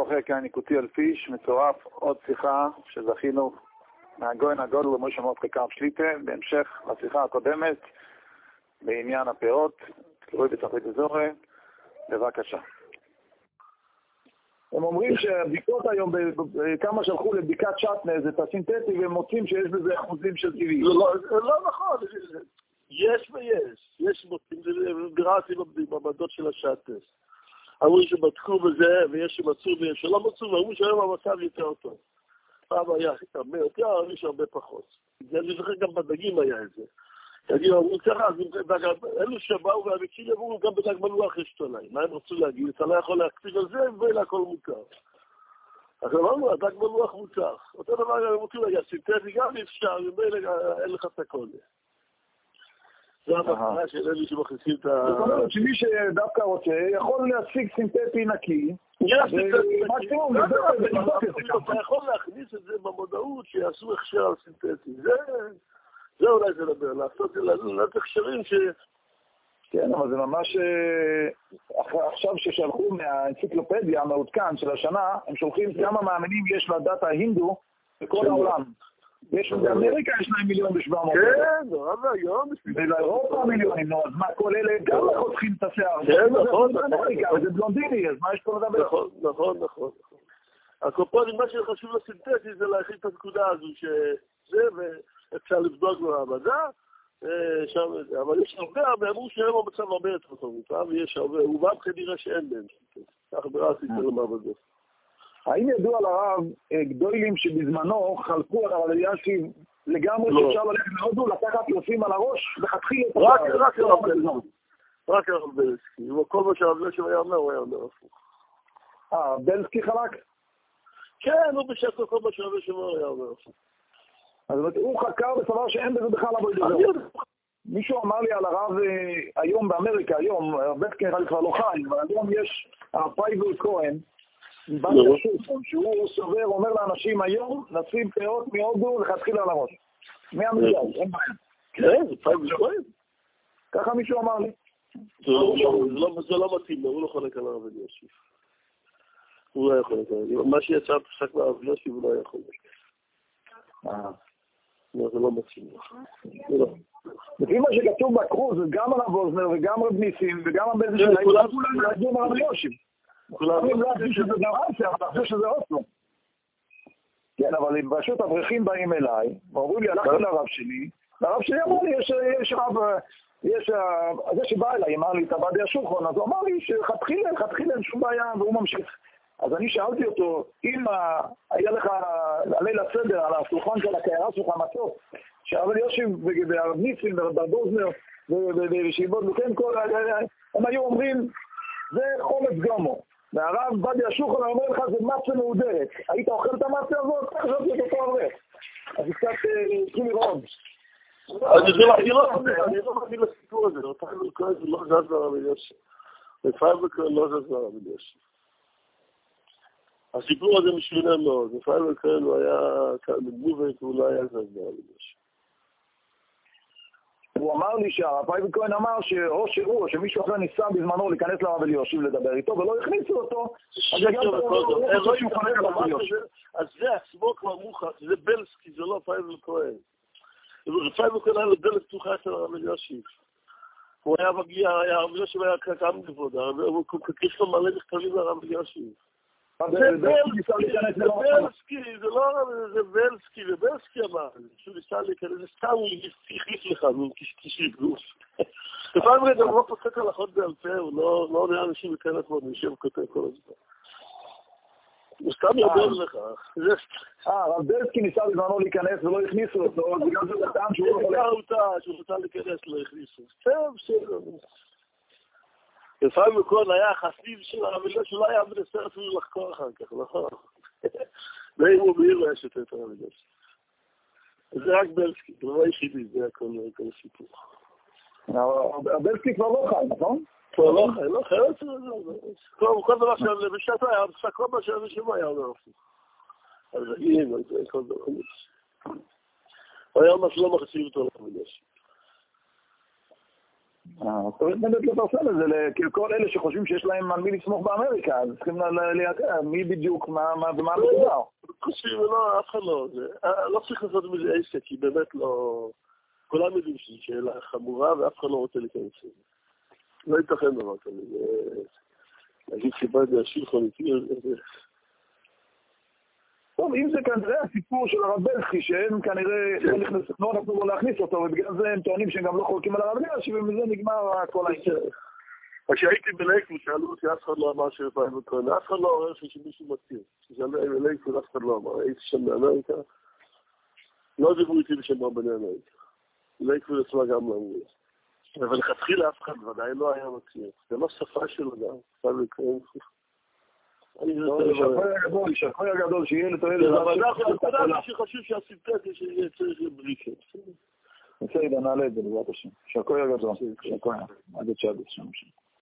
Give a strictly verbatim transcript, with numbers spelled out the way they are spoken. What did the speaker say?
ברוכי כהניקותי אלפיש, מצורף עוד שיחה שזכינו מהגויין הגודל למשה מרדכי קרב שליטה, בהמשך לשיחה הקודמת בעניין הפירות. תראו בתחתית הזוהר, בבקשה. הם אומרים שהבדיקות היום, כמה שלחו לבדיקת שטנז, את הסינתטי, והם מוצאים שיש בזה אחוזים של טבעי. זה לא נכון, יש ויש, יש מוצאים, ביררתי במדות של השטנז. אמרו שבדקו בזה, ויש שמצאו ויש שלא מצאו, ואמרו שהיום המצב יותר טוב. פעם היה הרבה יותר, יש הרבה פחות. אני זוכר גם בדגים היה את זה. אני אמרו ככה, אלו שבאו והמקיל אמרו, גם בדג מלוח יש תולעי. מה הם רצו להגיד? אתה לא יכול להקפיד על זה, ואלה הכל מותר. אז אמרנו, הדג מלוח מותר. אותו דבר הם רוצים להגיד, סינתטי גם אפשר, ואלה אין לך את הכל. זה המטרה של אלו שמכניסים את ה... זאת אומרת שמי שדווקא רוצה, יכול להשיג סינתטי נקי. יש מקסימום, אתה יכול להכניס את זה במודעות שיעשו הכשר על סינתטי. זה אולי זה לדבר, לעשות לעשות הכשרים ש... כן, אבל זה ממש... עכשיו ששלחו מהאנציקלופדיה המעודכן של השנה, הם שולחים כמה מאמינים יש לדת ההינדו בכל העולם. יש באמריקה יש להם מיליון ושבע מאות. כן, נורא והיום. ולאירופה מיליונים, נו, אז מה כל אלה גם לא חותכים את השיער. כן, נכון. זה בלונדיני, אז מה יש פה לדבר? נכון, נכון, נכון. הקופונים, מה שחשוב לסינתטי זה להכין את הנקודה הזו, שזה ואפשר לבדוק במדע, אבל יש הרבה, ואמרו שהם המצב הרבה יותר טוב, ויש הרבה, ובאמת כנראה שאין להם סינתטי. כך ברעתי של המעבדות. האם ידוע לרב גדולים שבזמנו חלקו על הרב אלישיב לגמרי שאפשר ללכת להודו, לקחת יופים על הראש וחתחיל את רק רק הרב בלסקי. רק הרב בלסקי. כל מה שהרב בלסקי היה אומר, הוא היה אומר הפוך. אה, בלסקי חלק? כן, הוא בשקו כל מה שהרב בלסקי היה אומר הפוך. אז הוא חקר בסבר שאין בזה בכלל לבוא לדבר. מישהו אמר לי על הרב היום באמריקה, היום, בלסקי כבר לא חי, אבל היום יש הרב פייבל כהן, שהוא סובר, אומר לאנשים היום, נשים פאות מהודו ולהתחיל על הראש. מהמדינה, אין בעיה. כן, זה פייבל כהן. ככה מישהו אמר לי. זה לא מתאים, הוא לא חולק על הרב אלישיב. הוא לא יכול לקרוא. מה שיצא פסק מהרב אלישיב הוא לא יכול לקרוא. לא, זה לא מתאים. לפי מה שכתוב בקרוז, גם הרב אוזנר וגם רב ניסים וגם הבן שלהם, כולם להגיעו מהרב אלישיב. כולם לא חושבים שזה גרסיה, אבל אני חושב שזה אוסלו. כן, אבל פשוט אברכים באים אליי, ואומרים לי, הלכתי לרב שלי, והרב שלי אמר לי, יש רב, יש, זה שבא אליי, אמר לי, אתה בא די השולחון, אז הוא אמר לי, שחתחילה, חתחילה, אין שום בעיה, והוא ממשיך. אז אני שאלתי אותו, אם היה לך עלי לסדר על השולחון של הקערה שלך מצות, שהרב אלישיב והרב ניסים והרב אוזנר וישיבות, וכן כל, הם היו אומרים, זה חומץ גומו. והרב בדי השולחן אומר לך, זה מצה מעודרת. היית אוכל את המצה הזאת? חשבתי את אותו הרבה. אז קצת התחיל לראות. אני לא מאמין לסיפור הזה. פייבל כהן לא זז לרב אלישיב. ופייבל כהן לא זז לרב אלישיב. הסיפור הזה משונה מאוד. ופייבל כהן הוא היה מגובת, והוא לא היה זז לרב אלישיב. הוא אמר לי שהפייבל כהן אמר שאו שהוא או שמישהו אחר ניסה בזמנו להיכנס לרב אלישיב לדבר איתו ולא הכניסו אותו. אז זה עצמו כבר מוכח, זה בלסקי, זה לא פייבל כהן. פייבל כהן היה לו דלת פתוחה אצל הרב אלישיב. הוא היה מגיע, הרב אלישיב היה קם לבוד, הוא יש לו מלא מכתבים לרב אלישיב. זה בלסקי, זה לא זה בלסקי, זה בלסקי אמר, שהוא ניסה להיכנס, זה סתם הוא יחליף לך, הוא כשיר גוף. לפעמים רגע, הוא לא פוסק הלכות בעל פה, הוא לא נראה אנשים להיכנס מאוד, נשב כותב כל הזמן. הוא סתם ידוע לך. אה, אבל בלסקי ניסה בזמנו להיכנס ולא הכניסו אותו, וגם זה טעם שהוא לא יכול אותה, שהוא רוצה להיכנס, לא הכניסו. טוב, בסדר. לפעמים כהן היה חסיד של הרב אלישיב, שלא היה מנסה אפילו לחקור אחר כך, נכון? ואם הוא מהיר לא יש יותר את הרב אלישיב. זה רק בלסקי, זה לא היחידי, זה הכל הסיפור. הבלסקי כבר לא חי, נכון? כבר לא חי, לא חי, כל דבר שעלה בשעתו היה, כל מה שעלה בשבוע היה אומר הפוך. אז הנה, זה כל דבר. הוא היה ממש לא מחשיב אותו לרב אלישיב. זאת אומרת, באמת לא תעשה לזה, כאילו כל אלה שחושבים שיש להם על מי לסמוך באמריקה, אז צריכים לייקר, מי בדיוק, מה ומה מדובר. חושבים, לא, אף אחד לא, לא צריך לעשות מזה עסק, כי באמת לא, כולם יודעים שזו שאלה חמורה, ואף אחד לא רוצה להיכנס לזה. לא ייתכן דבר כזה, להגיד שבא זה השילחון איתי, טוב, אם זה כנראה הסיפור של הרב בלחי, שהם כנראה לא נתנו בו להכניס אותו, ובגלל זה הם טוענים שהם גם לא חולקים על הרב בלחי, ובזה נגמר כל העניין. כשהייתי בלייקו, שאלו אותי, אף אחד לא אמר שרפיים וכהן, אף אחד לא אומר שמישהו מכיר. כשאלו בלייקו, אף אחד לא אמר, הייתי שם באמריקה, לא דיברו איתי בשם רבני אמריקה. לייקו עצמה גם לא אמרו. אבל לכתחילה אף אחד ודאי לא היה מכיר. זה לא שפה שלו גם, אפשר לקרוא. שחוי הגדול שיהיה לתועלת. אבל אנחנו שחשוב שהסינתטי שיהיה צריך לברישה. בסדר, נעלה את זה לבעת השם. שחוי הגדול. שחוי. עד את שעד השם.